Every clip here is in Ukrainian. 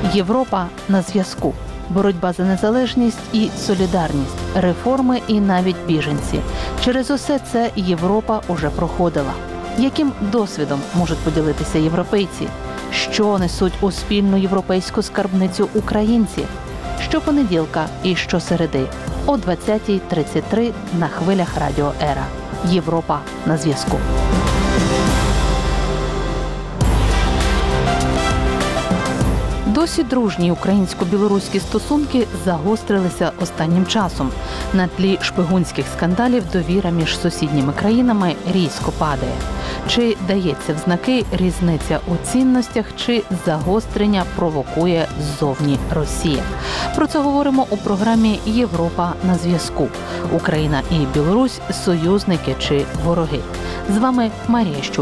Європа на зв'язку. Боротьба за незалежність і солідарність, реформи і навіть біженці. Через усе це Європа уже проходила. Яким досвідом можуть поділитися європейці? Що несуть у спільну європейську скарбницю українці? Щопонеділка і щосереди о 20:33 на хвилях Радіо Ера. Європа на зв'язку. Досі дружні українсько-білоруські стосунки загострилися останнім часом. На тлі шпигунських скандалів довіра між сусідніми країнами різко падає. Чи дається в знаки різниця у цінностях, чи загострення провокує ззовні Росія? Про це говоримо у програмі «Європа на зв'язку». Україна і Білорусь – союзники чи вороги? З вами Марія Щур.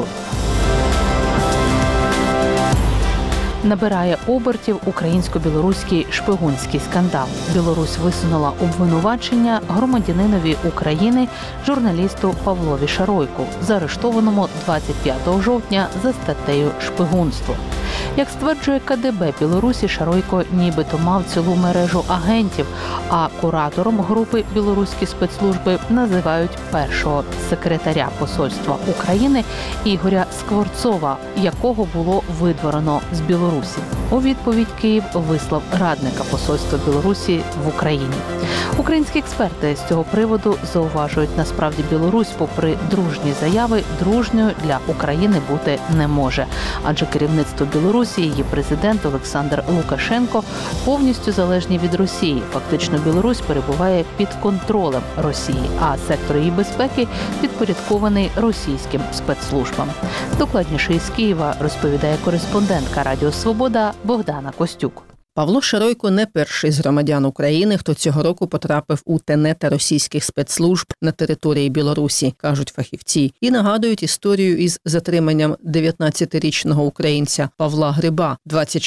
Набирає обертів українсько-білоруський шпигунський скандал. Білорусь висунула обвинувачення громадянинові України, журналісту Павлові Шаройку, заарештованому 25 жовтня за статтею «Шпигунство». Як стверджує КДБ Білорусі, Шаройко нібито мав цілу мережу агентів, а куратором групи білоруські спецслужби називають першого секретаря посольства України Ігоря Скворцова, якого було видворено з Білорусі. У відповідь Київ вислав радника посольства Білорусі в Україні. Українські експерти з цього приводу зауважують, насправді Білорусь, попри дружні заяви, дружньою для України бути не може. Адже керівництво Білорусі, її президент Олександр Лукашенко повністю залежні від Росії. Фактично Білорусь перебуває під контролем Росії, а сектор її безпеки підпорядкований російським спецслужбам. Докладніше із Києва розповідає кореспондентка Радіо Свобода Богдана Костюк. Павло Шаройко не перший з громадян України, хто цього року потрапив у тенета російських спецслужб на території Білорусі, кажуть фахівці. І нагадують історію із затриманням 19-річного українця Павла Гриба.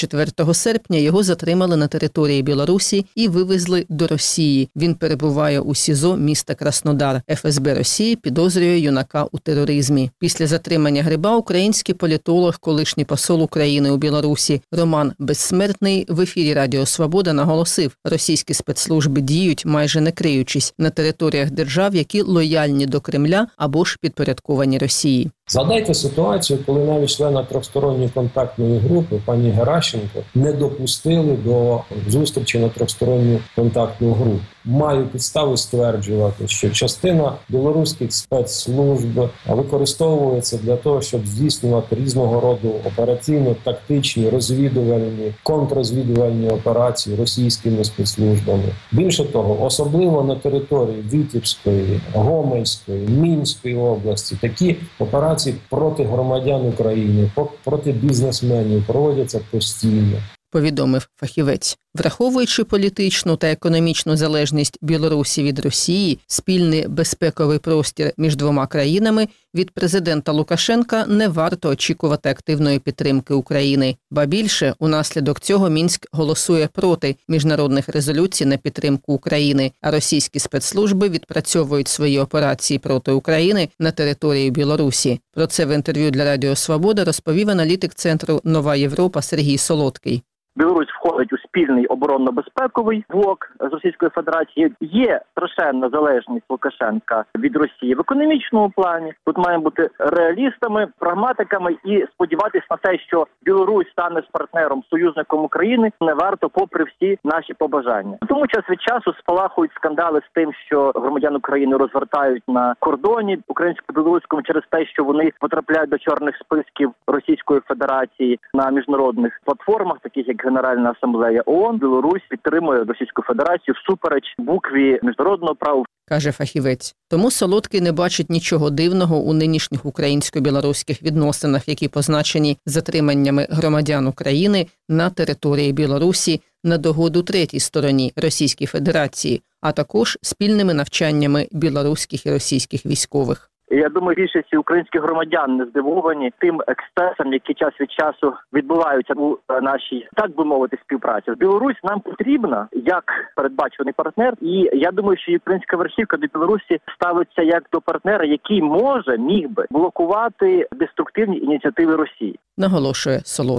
24 серпня його затримали на території Білорусі і вивезли до Росії. Він перебуває у СІЗО міста Краснодар. ФСБ Росії підозрює юнака у тероризмі. Після затримання Гриба український політолог, колишній посол України у Білорусі Роман Безсмертний в ефірі Радіо Свобода наголосив, російські спецслужби діють, майже не криючись, на територіях держав, які лояльні до Кремля або ж підпорядковані Росії. Згадайте ситуацію, коли навіть члена тристоронньої контактної групи, пані Геращенко, не допустили до зустрічі на тристоронню контактну групу. Маю підстави стверджувати, що частина білоруських спецслужб використовується для того, щоб здійснювати різного роду операційно-тактичні, розвідувальні, контррозвідувальні операції російськими спецслужбами. Більше того, особливо на території Вітебської, Гомельської, Мінської області такі операції проти громадян України, проти бізнесменів проводяться постійно. Повідомив фахівець. Враховуючи політичну та економічну залежність Білорусі від Росії, спільний безпековий простір між двома країнами, від президента Лукашенка не варто очікувати активної підтримки України. Ба більше, унаслідок цього Мінськ голосує проти міжнародних резолюцій на підтримку України, а російські спецслужби відпрацьовують свої операції проти України на території Білорусі. Про це в інтерв'ю для Радіо Свобода розповів аналітик Центру «Нова Європа» Сергій Солодкий. Білорусь входить у спільний оборонно-безпековий блок з Російською Федерацією. Є страшенна залежність Лукашенка від Росії в економічному плані. Тут маємо бути реалістами, прагматиками і сподіватися на те, що Білорусь стане з партнером, союзником України, не варто попри всі наші побажання. Тому час від часу спалахують скандали з тим, що громадян України розвертають на кордоні українсько-білоруському через те, що вони потрапляють до чорних списків Російської Федерації на міжнародних платформах, таких як Генеральна асамблея ООН. Білорусь підтримує Російську Федерацію всупереч букві міжнародного права. Каже фахівець. Тому Солодкий не бачить нічого дивного у нинішніх українсько-білоруських відносинах, які позначені затриманнями громадян України на території Білорусі на догоду третій стороні Російській Федерації, а також спільними навчаннями білоруських і російських військових. Я думаю, більшість українських громадян не здивовані тим ексцесам, які час від часу відбуваються у нашій, так би мовити, співпраці. Білорусь нам потрібна як передбачений партнер, і я думаю, що українська верхівка до Білорусі ставиться як до партнера, який міг би блокувати деструктивні ініціативи Росії. Наголошує Солодкий.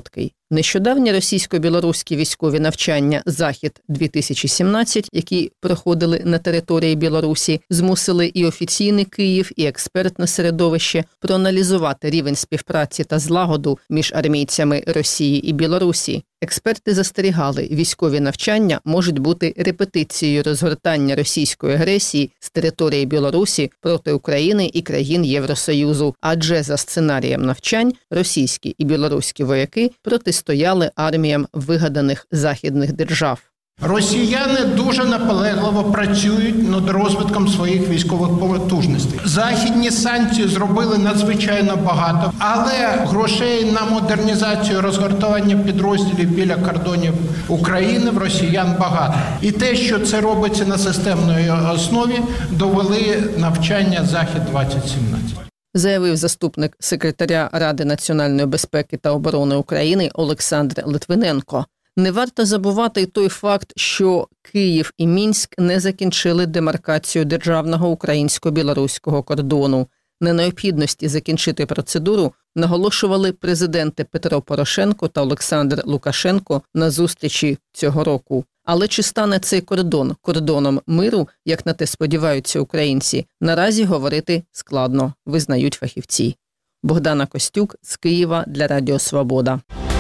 Нещодавні російсько-білоруські військові навчання «Захід-2017», які проходили на території Білорусі, змусили і офіційний Київ, і експертне середовище проаналізувати рівень співпраці та злагоду між армійцями Росії і Білорусі. Експерти застерігали, військові навчання можуть бути репетицією розгортання російської агресії з території Білорусі проти України і країн Євросоюзу, адже за сценарієм навчань російські і білоруські вояки протистояли арміям вигаданих західних держав. Росіяни дуже наполегливо працюють над розвитком своїх військових потужностей. Західні санкції зробили надзвичайно багато, але грошей на модернізацію, розгортування підрозділів біля кордонів України в росіян багато. І те, що це робиться на системній основі, довели навчання «Захід-2017». Заявив заступник секретаря Ради національної безпеки та оборони України Олександр Литвиненко. Не варто забувати й той факт, що Київ і Мінськ не закінчили демаркацію державного українсько-білоруського кордону. На необхідності закінчити процедуру наголошували президенти Петро Порошенко та Олександр Лукашенко на зустрічі цього року. Але чи стане цей кордон кордоном миру, як на те сподіваються українці, наразі говорити складно, визнають фахівці. Богдана Костюк з Києва для Радіо Свобода.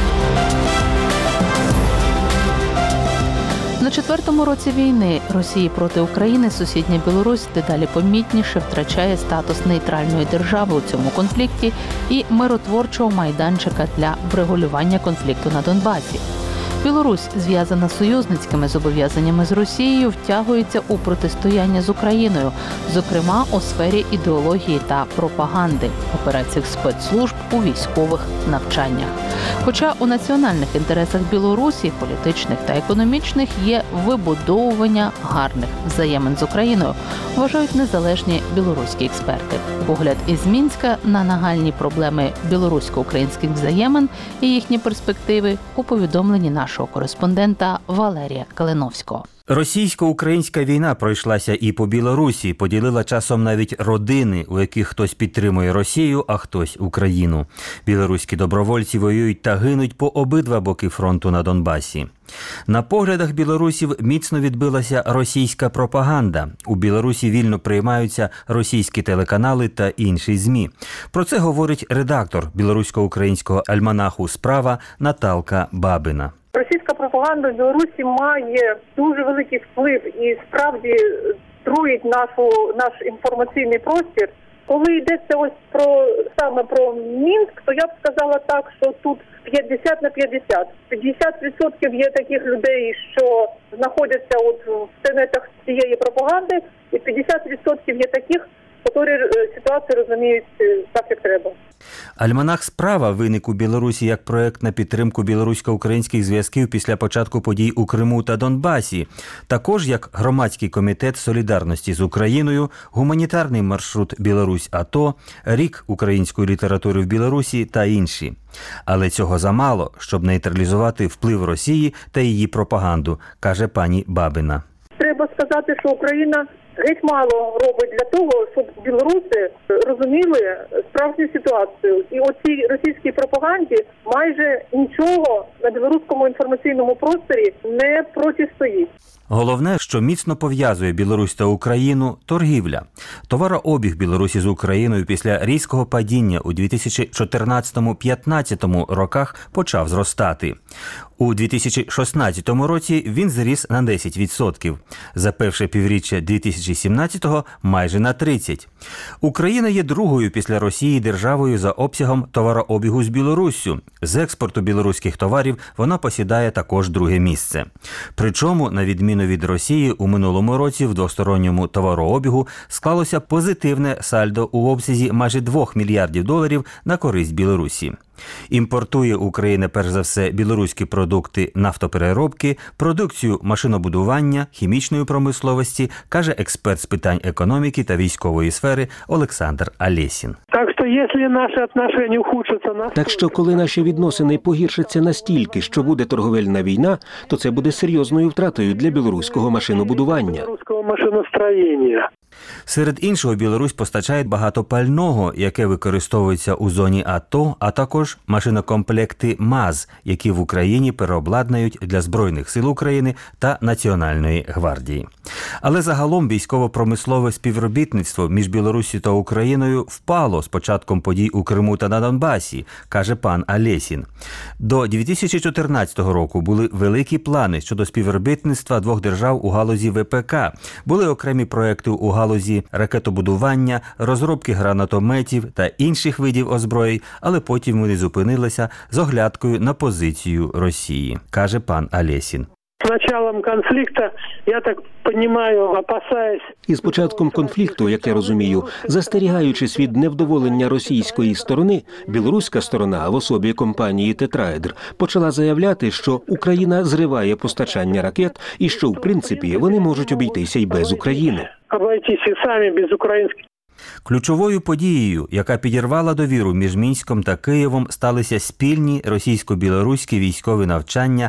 На 4-му році війни Росії проти України сусідня Білорусь дедалі помітніше втрачає статус нейтральної держави у цьому конфлікті і миротворчого майданчика для врегулювання конфлікту на Донбасі. Білорусь, зв'язана союзницькими зобов'язаннями з Росією, втягується у протистояння з Україною, зокрема у сфері ідеології та пропаганди, операціях спецслужб у військових навчаннях. Хоча у національних інтересах Білорусі, політичних та економічних, є вибудовування гарних взаємин з Україною, вважають незалежні білоруські експерти. Погляд із Мінська на нагальні проблеми білорусько-українських взаємин і їхні перспективи у повідомленні нашого кореспондента Валерія Калиновського. Російсько-українська війна пройшлася і по Білорусі, поділила часом навіть родини, у яких хтось підтримує Росію, а хтось Україну. Білоруські добровольці воюють та гинуть по обидва боки фронту на Донбасі. На поглядах білорусів міцно відбилася російська пропаганда. У Білорусі вільно приймаються російські телеканали та інші ЗМІ. Про це говорить редактор білорусько-українського альманаху «Справа» Наталка Бабина. Російська пропаганда в Білорусі має дуже великий вплив і справді труїть наш інформаційний простір. Коли йдеться ось саме про Мінськ, то я б сказала так, що тут 50 на 50. 50% є таких людей, що знаходяться в тенетах цієї пропаганди, і 50% є таких, які ситуацію розуміють так, як треба. Альманах «Справа» виник у Білорусі як проект на підтримку білорусько-українських зв'язків після початку подій у Криму та Донбасі, також як громадський комітет солідарності з Україною, гуманітарний маршрут «Білорусь-АТО», рік української літератури в Білорусі та інші. Але цього замало, щоб нейтралізувати вплив Росії та її пропаганду, каже пані Бабина. Треба сказати, що Україна геть мало робить для того, щоб білоруси розуміли справжню ситуацію. І оцій російській пропаганді майже нічого на білоруському інформаційному просторі не протистоїть. Головне, що міцно пов'язує Білорусь та Україну – торгівля. Товарообіг Білорусі з Україною після різкого падіння у 2014-15 роках почав зростати. У 2016 році він зріс на 10%. За перше півріччя 2017-го – майже на 30%. Україна є другою після Росії державою за обсягом товарообігу з Білоруссю. З експорту білоруських товарів вона посідає також друге місце. Причому, на відміну від Росії, у минулому році в двосторонньому товарообігу склалося позитивне сальдо у обсязі майже $2 мільярдів на користь Білорусі. Імпортує Україна перш за все білоруські продукти нафтопереробки, продукцію машинобудування, хімічної промисловості, каже експерт з питань економіки та військової сфери Олександр Алєсін. Так що, коли наші відносини погіршаться настільки, що буде торговельна війна, то це буде серйозною втратою для білоруського машинобудування. Серед іншого, Білорусь постачає багато пального, яке використовується у зоні АТО, а також також машинокомплекти МАЗ, які в Україні переобладнають для Збройних сил України та Національної гвардії. Але загалом військово-промислове співробітництво між Білоруссю та Україною впало з початком подій у Криму та на Донбасі, каже пан Алєсін. До 2014 року були великі плани щодо співробітництва двох держав у галузі ВПК. Були окремі проекти у галузі ракетобудування, розробки гранатометів та інших видів озброєнь, але потім вони зупинилися з оглядкою на позицію Росії, каже пан Алєсін. З початком конфлікту, я так розумію, опасаюсь. Із початком конфлікту, як я розумію, застерігаючись від невдоволення російської сторони, білоруська сторона в особі компанії «Тетраедр» почала заявляти, що Україна зриває постачання ракет і що, в принципі, вони можуть обійтися й без України. Обойтись і самі без українських. Ключовою подією, яка підірвала довіру між Мінськом та Києвом, сталися спільні російсько-білоруські військові навчання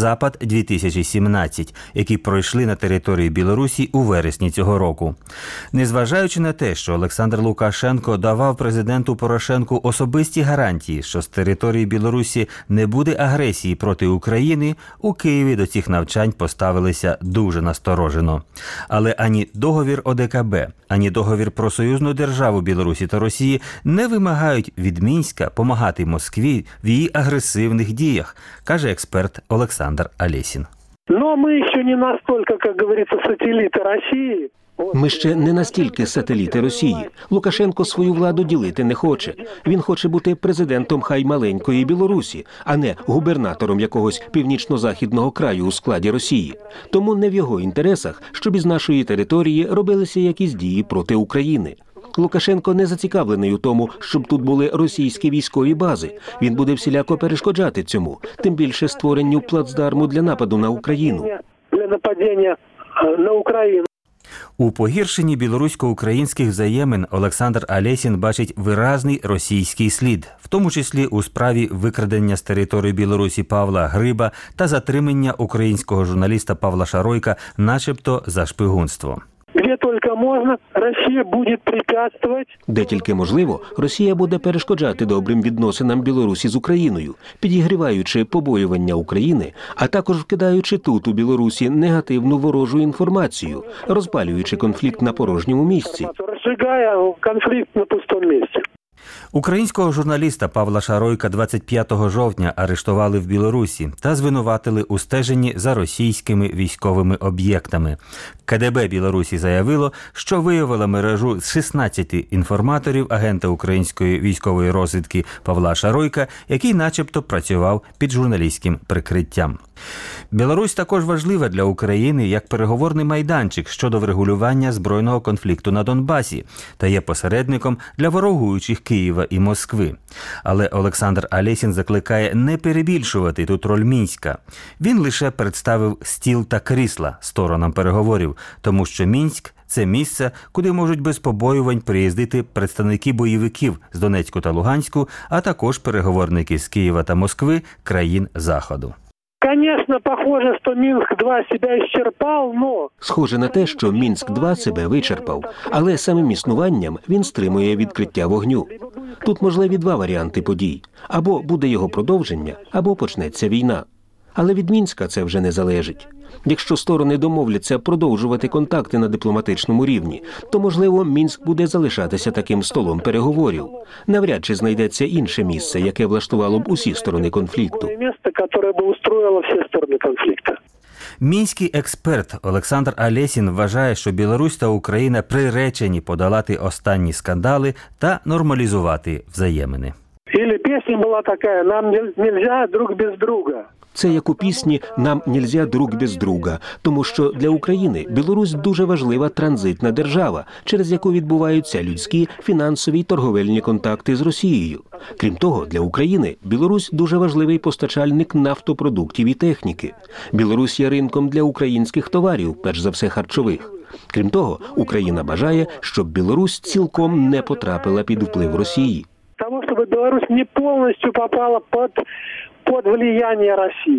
«Запад-2017», які пройшли на території Білорусі у вересні цього року. Незважаючи на те, що Олександр Лукашенко давав президенту Порошенку особисті гарантії, що з території Білорусі не буде агресії проти України, у Києві до цих навчань поставилися дуже насторожено. Але ані договір ОДКБ, ані договір про союзну державу Білорусі та Росії не вимагають від Мінська помагати Москві в її агресивних діях, каже експерт Олександр Алєсін. Но ми ще не настільки, як говориться, сателіти Росії. Ми ще не настільки сателіти Росії. Лукашенко свою владу ділити не хоче. Він хоче бути президентом хай маленької Білорусі, а не губернатором якогось північно-західного краю у складі Росії. Тому не в його інтересах, щоб із нашої території робилися якісь дії проти України. Лукашенко не зацікавлений у тому, щоб тут були російські військові бази. Він буде всіляко перешкоджати цьому, тим більше створенню плацдарму для нападу на Україну. Для нападення на Україну. У погіршенні білорусько-українських взаємин Олександр Алєсін бачить виразний російський слід, в тому числі у справі викрадення з території Білорусі Павла Гриба та затримання українського журналіста Павла Шаройка начебто за шпигунство. Де тільки можна, Росія буде препятствувати. Де тільки можливо, Росія буде перешкоджати добрим відносинам Білорусі з Україною, підігріваючи побоювання України, а також вкидаючи тут, у Білорусі, негативну ворожу інформацію, розпалюючи конфлікт на порожньому місці. Розжигає конфлікт на пустому місці. Українського журналіста Павла Шаройка 25 жовтня арештували в Білорусі та звинуватили у стеженні за російськими військовими об'єктами. КДБ Білорусі заявило, що виявило мережу з 16 інформаторів агента української військової розвідки Павла Шаройка, який начебто працював під журналістським прикриттям. Білорусь також важлива для України як переговорний майданчик щодо врегулювання збройного конфлікту на Донбасі та є посередником для ворогуючих Києва і Москви. Але Олександр Алєсін закликає не перебільшувати тут роль Мінська. Він лише представив стіл та крісла сторонам переговорів, тому що Мінськ – це місце, куди можуть без побоювань приїздити представники бойовиків з Донецьку та Луганську, а також переговорники з Києва та Москви, країн Заходу. Звісно, похоже, що Мінськ-2 себе ісчерпав, но... Схоже на те, що Мінськ-2 себе вичерпав, але самим існуванням він стримує відкриття вогню. Тут можливі два варіанти подій. Або буде його продовження, або почнеться війна. Але від Мінська це вже не залежить. Якщо сторони домовляться продовжувати контакти на дипломатичному рівні, то, можливо, Мінськ буде залишатися таким столом переговорів. Навряд чи знайдеться інше місце, яке влаштувало б усі сторони конфлікту. Місце, яке б устроїло всі сторони конфлікту. Мінський експерт Олександр Алєсін вважає, що Білорусь та Україна приречені подолати останні скандали та нормалізувати взаємини. Или пісня була така «Нам нельзя друг без друга». Це як у пісні «Нам нельзя друг без друга», тому що для України Білорусь дуже важлива транзитна держава, через яку відбуваються людські, фінансові й торговельні контакти з Росією. Крім того, для України Білорусь дуже важливий постачальник нафтопродуктів і техніки. Білорусь є ринком для українських товарів, перш за все харчових. Крім того, Україна бажає, щоб Білорусь цілком не потрапила під вплив Росії. Тому, щоб Білорусь не повністю попала під влияння Росії.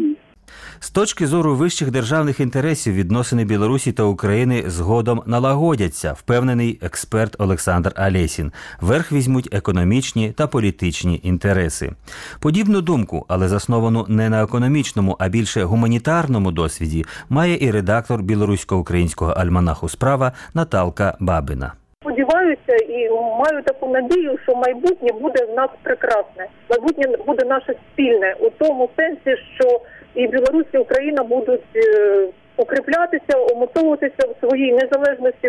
З точки зору вищих державних інтересів відносини Білорусі та України згодом налагодяться, впевнений експерт Олександр Алєсін. Верх візьмуть економічні та політичні інтереси. Подібну думку, але засновану не на економічному, а більше гуманітарному досвіді, має і редактор білорусько-українського альманаху «Справа» Наталка Бабина. Сподіваюся і маю таку надію, що майбутнє буде в нас прекрасне. Майбутнє буде наше спільне у тому сенсі, що і Білорусь, і Україна будуть укріплятися, умосовуватися в своїй незалежності, в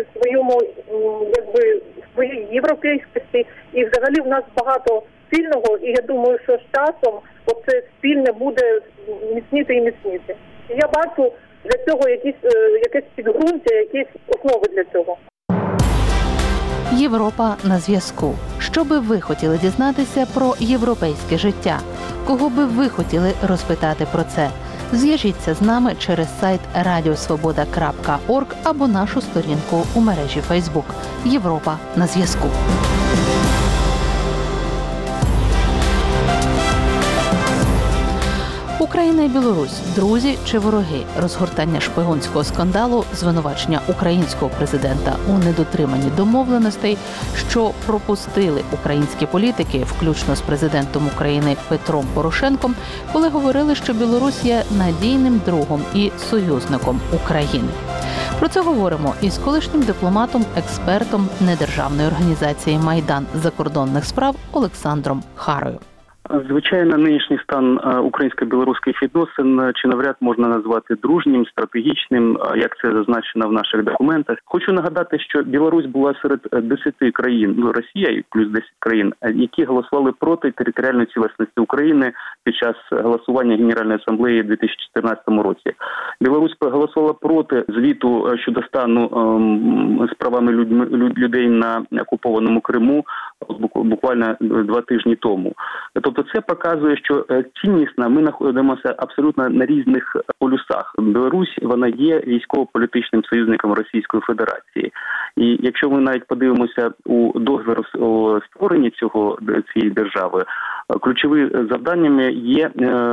своїй європейськості. І взагалі в нас багато спільного, і я думаю, що з часом оце спільне буде міцніти і міцніти. І я бачу для цього якесь підґрунтя, якісь основи для цього. Європа на зв'язку. Що би ви хотіли дізнатися про європейське життя? Кого би ви хотіли розпитати про це? Зв'яжіться з нами через сайт radiosvoboda.org або нашу сторінку у мережі Facebook. Європа на зв'язку. Україна і Білорусь – друзі чи вороги? Розгортання шпигунського скандалу, звинувачення українського президента у недотриманні домовленостей, що пропустили українські політики, включно з президентом України Петром Порошенком, коли говорили, що Білорусь є надійним другом і союзником України. Про це говоримо із колишнім дипломатом, експертом недержавної організації «Майдан закордонних справ» Олександром Харою. Звичайно, нинішній стан українсько-білоруських відносин чи навряд можна назвати дружнім, стратегічним, як це зазначено в наших документах. Хочу нагадати, що Білорусь була серед 10 країн, Росія плюс 10 країн, які голосували проти територіальної цілісності України під час голосування Генеральної асамблеї у 2014 році. Білорусь проголосувала проти звіту щодо стану з правами людей на окупованому Криму буквально 2 тижні тому. Тобто це показує, що ціннісно ми знаходимося абсолютно на різних полюсах. Білорусь, вона є військово-політичним союзником Російської Федерації. І якщо ми навіть подивимося у договір у створенні цієї держави, ключовими завданнями є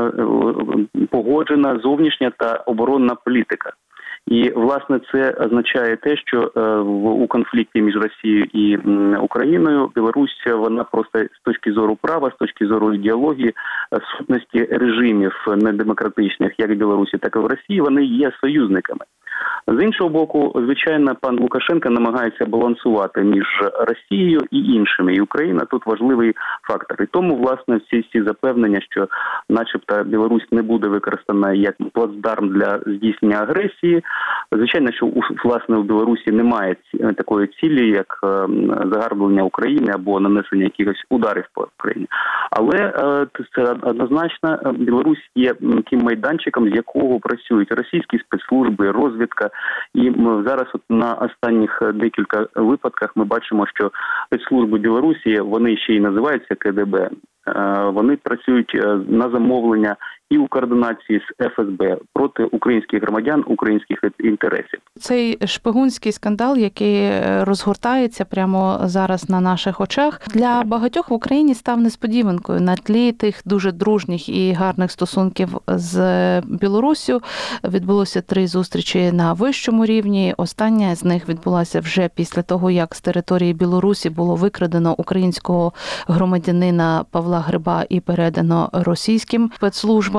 погоджена зовнішня та оборонна політика. І, власне, це означає те, що у конфлікті між Росією і Україною Білорусь, вона просто з точки зору права, з точки зору ідеології, сутності режимів недемократичних, як в Білорусі, так і в Росії, вони є союзниками. З іншого боку, звичайно, пан Лукашенко намагається балансувати між Росією і іншими. І Україна тут важливий фактор. І тому, власне, всі ці запевнення, що начебто Білорусь не буде використана як плацдарм для здійснення агресії. Звичайно, що власне у Білорусі немає такої цілі, як загарблення України або нанесення якихось ударів по Україні. Але це однозначно Білорусь є тим майданчиком, з якого працюють російські спецслужби, розвідка. І зараз на останніх декілька випадках ми бачимо, що спецслужби Білорусі, вони ще й називаються КДБ, вони працюють на замовлення і у координації з ФСБ проти українських громадян, українських інтересів. Цей шпигунський скандал, який розгортається прямо зараз на наших очах, для багатьох в Україні став несподіванкою. На тлі тих дуже дружніх і гарних стосунків з Білоруссю відбулося 3 зустрічі на вищому рівні. Остання з них відбулася вже після того, як з території Білорусі було викрадено українського громадянина Павла Гриба і передано російським спецслужбам.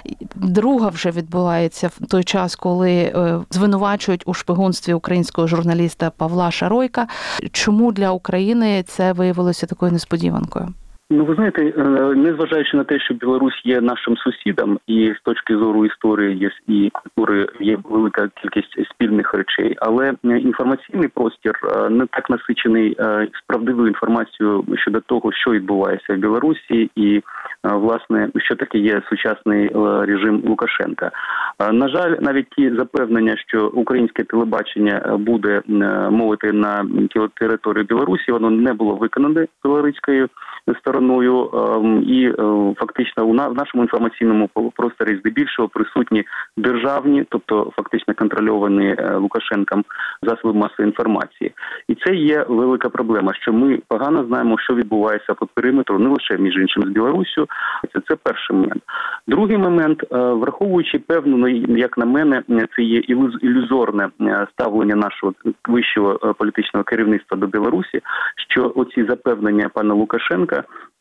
Друга вже відбувається в той час, коли звинувачують у шпигунстві українського журналіста Павла Шаройка. Чому для України це виявилося такою несподіванкою? Ну, ви знаєте, незважаючи на те, що Білорусь є нашим сусідом, і з точки зору історії і культури є велика кількість спільних речей, але інформаційний простір не так насичений справедливою інформацією щодо того, що відбувається в Білорусі і, власне, що таке є сучасний режим Лукашенка. На жаль, навіть ті запевнення, що українське телебачення буде мовити на території Білорусі, воно не було виконане білоруською стороною, і фактично в нашому інформаційному просторі здебільшого присутні державні, тобто фактично контрольовані Лукашенком засоби масової інформації. І це є велика проблема, що ми погано знаємо, що відбувається по периметру, не лише між іншим з Білоруссю, Це перший момент. Другий момент, враховуючи певну, як на мене, це є ілюзорне ставлення нашого вищого політичного керівництва до Білорусі, що оці запевнення пана Лукашенка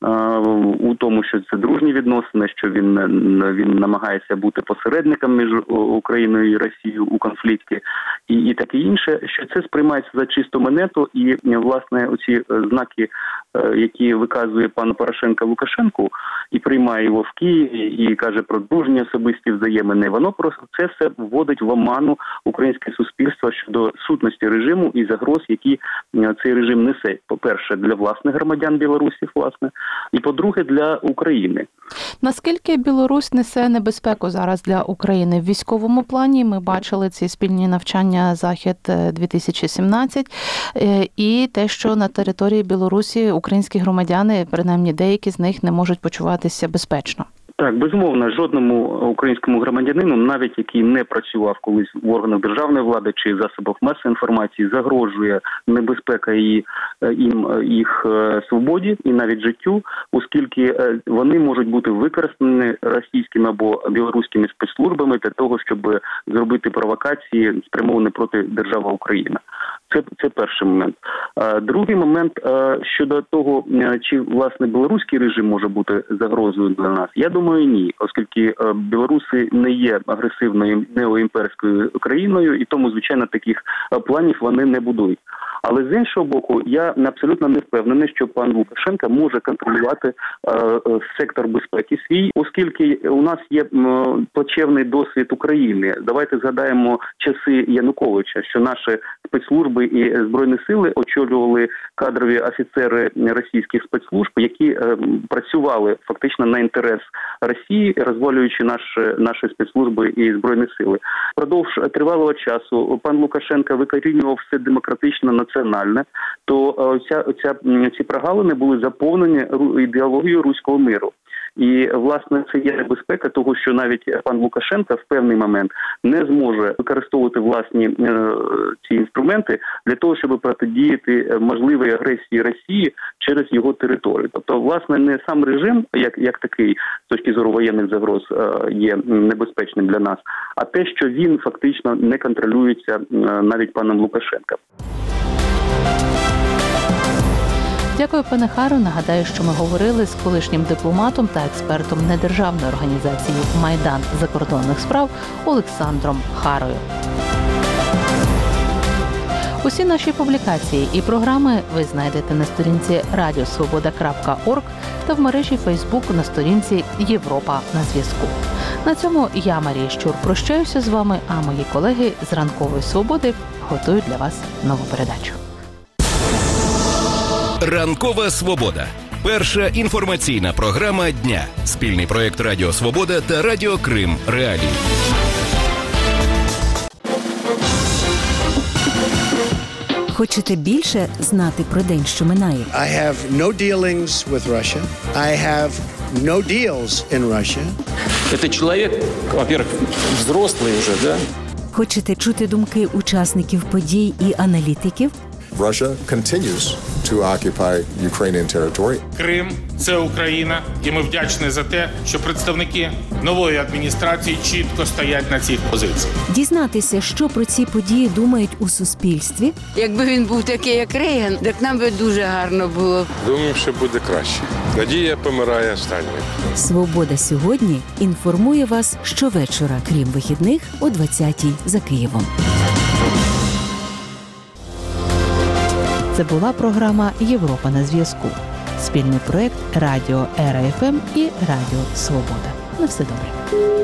у тому, що це дружні відносини, що він намагається бути посередником між Україною і Росією у конфлікті і таке інше, що це сприймається за чисту монету, і, власне, оці знаки, які виказує пан Порошенко Лукашенку і приймає його в Києві і каже про дружні особисті взаємини, воно просто це все вводить в оману українське суспільство щодо сутності режиму і загроз, які цей режим несе, по-перше, для власних громадян Білорусі, власне, і, по-друге, для України. Наскільки Білорусь несе небезпеку зараз для України? В військовому плані ми бачили ці спільні навчання «Захід-2017» і те, що на території Білорусі українські громадяни, принаймні деякі з них, не можуть почуватися безпечно. Так, безумовно, жодному українському громадянину, навіть який не працював колись в органах державної влади чи засобах масової інформації, загрожує небезпека їх свободі і навіть життю, оскільки вони можуть бути використані російськими або білоруськими спецслужбами для того, щоб зробити провокації, спрямовані проти держави Україна. Це перший момент. Другий момент щодо того, чи, власне, білоруський режим може бути загрозою для нас, я думаю, ні, оскільки білоруси не є агресивною неоімперською країною, і тому, звичайно, таких планів вони не будують. Але з іншого боку, я абсолютно не впевнений, що пан Лукашенко може контролювати сектор безпеки свій, оскільки у нас є плачевний досвід України. Давайте згадаємо часи Януковича, що наші спецслужби і Збройні сили очолювали кадрові офіцери російських спецслужб, які працювали фактично на інтерес Росії, розвалюючи наші спецслужби і Збройні сили. Впродовж тривалого часу пан Лукашенко викорінював все демократичне, національне, то ці прогалини були заповнені ідеологією руського миру. І, власне, це є небезпека того, що навіть пан Лукашенко в певний момент не зможе використовувати власні ці інструменти для того, щоб протидіяти можливій агресії Росії через його територію. Тобто, власне, не сам режим, як такий, з точки зору воєнних загроз, є небезпечним для нас, а те, що він фактично не контролюється навіть паном Лукашенком. Дякую, пане Харо. Нагадаю, що ми говорили з колишнім дипломатом та експертом недержавної організації «Майдан закордонних справ» Олександром Харою. Усі наші публікації і програми ви знайдете на сторінці radiosvoboda.org та в мережі Facebook на сторінці «Європа на зв'язку». На цьому я, Марія Щур, прощаюся з вами, а мої колеги з «Ранкової свободи» готують для вас нову передачу. Ранкова свобода. Перша інформаційна програма дня. Спільний проєкт Радіо Свобода та Радіо Крим Реалії. Хочете більше знати про день, що минає? I have no dealings with Russia. I have no deals in Russia. Это человек, во-первых, взрослый уже, да? Хочете чути думки учасників подій і аналітиків? Russia continues to occupy Ukrainian territory. Крим – це Україна, і ми вдячні за те, що представники нової адміністрації чітко стоять на цих позиціях. Дізнатися, що про ці події думають у суспільстві. Якби він був такий, як Рейган, так нам би дуже гарно було. Думаю, що буде краще. Надія помирає останньою. «Свобода сьогодні» інформує вас щовечора, крім вихідних, о 20-й за Києвом. Це була програма «Європа на зв'язку». Спільний проєкт Радіо РФМ і Радіо Свобода. На все добре.